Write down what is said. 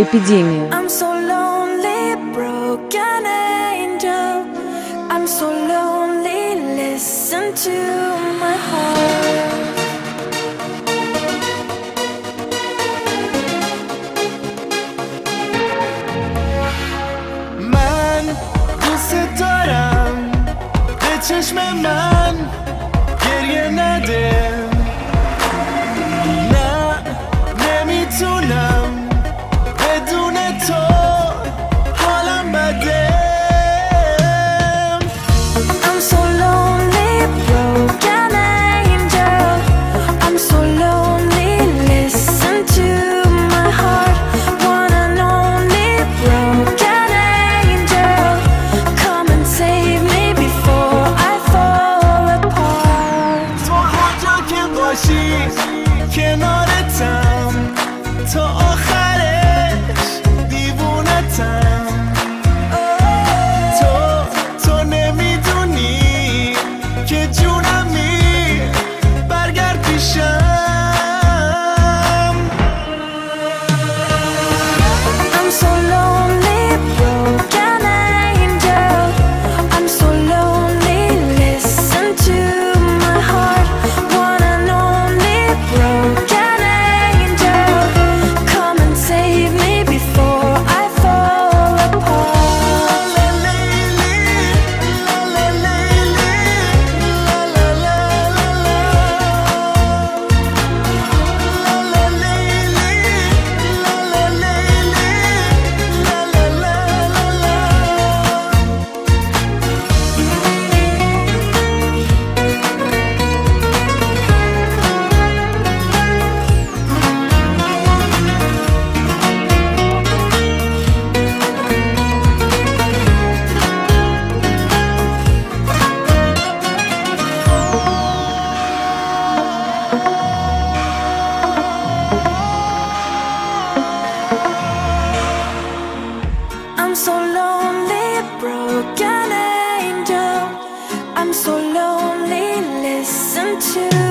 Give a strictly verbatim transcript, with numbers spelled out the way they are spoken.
Эпидемия. I'm so lonely, broken angel. I'm so lonely, listen to my heart. من دوست دارم به چشم من گریه نده، نه نمیتونم بدون تو حالم بده. I'm so lonely, broken angel. I'm so lonely, listen to my heart. One and only broken angel. Come and save me before I fall apart. تو هر جا که باشی کنارتم، تا آخرش دیوونتم. تو تو نمیدونی که جونمی، برگرد پیشم. I'm so lonely, broken angel. I'm so lonely, listen to my heart. One and only broken angel. Come and save me before I fall apart. La la la la la la la la la. La la la la la la la la. I'm so lonely, broken angel. I'm so lonely, listen to